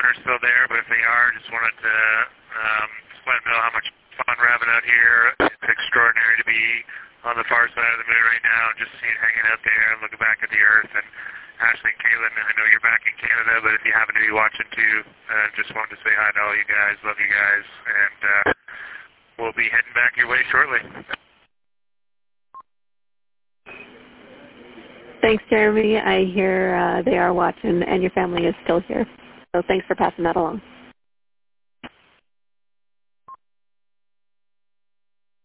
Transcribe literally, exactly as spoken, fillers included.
are still there, but if they are, just wanted to um, just let them know how much fun we're having out here. It's extraordinary to be on the far side of the moon right now, and just seeing hanging out there and looking back at the Earth. And Ashley and Kaylin, I know you're back in Canada, but if you happen to be watching too, uh, just wanted to say hi to all you guys. Love you guys, and uh, we'll be heading back your way shortly. Thanks, Jeremy. I hear uh, they are watching, and your family is still here. So thanks for passing that along.